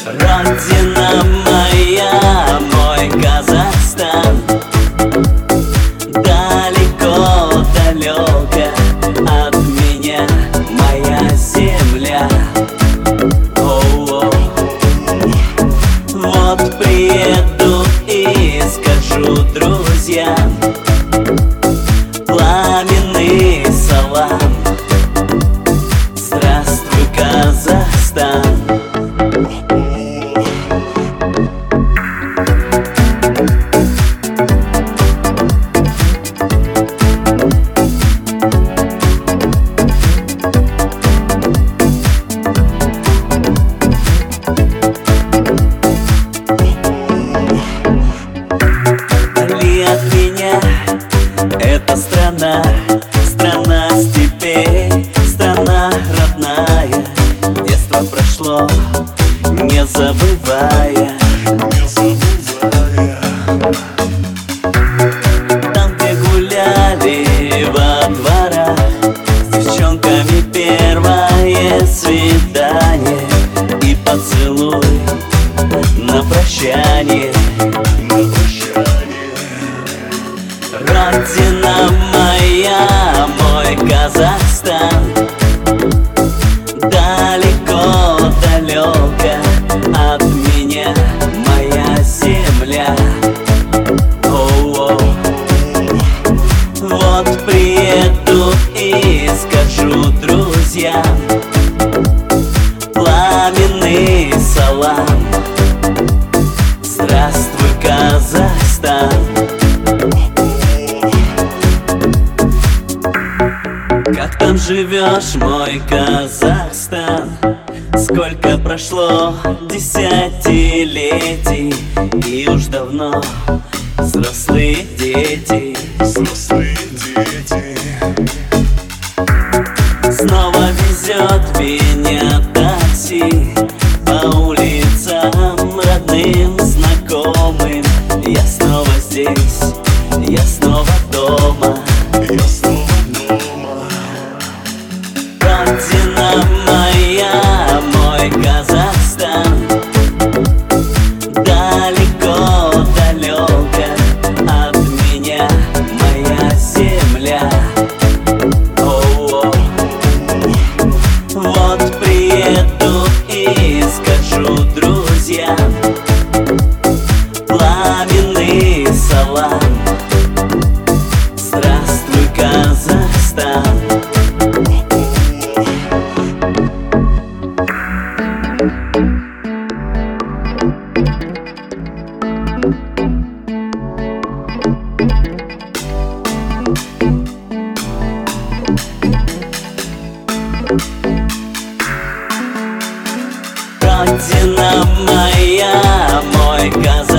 Родина моя, мой Казахстан, далеко-далеко от меня моя земля. О-о. Вот приеду и скажу друзьям пламенный салам: здравствуй, Казахстан. От меня эта страна, страна степей, страна родная. Детство прошло, не забывая. Там, где гуляли во дворах, с девчонками первое свидание и поцелуй на прощание. Родина моя, мой Казахстан, далеко-далеко от меня моя земля. О-о. Вот приеду и скажу друзьям пламенный салам: здравствуй, Казахстан. Как там живешь, мой Казахстан? Сколько прошло десятилетий, и уж давно взрослые дети. Снова везет меня такси по улицам родным, знакомым. Я снова здесь, я снова дома. Родина моя, мой Казахстан, далеко-далеко от меня моя земля. О-о. Вот приеду и скажу друзьям пламенный салам: здравствуй, Казахстан. Родина моя, мой Казахстан,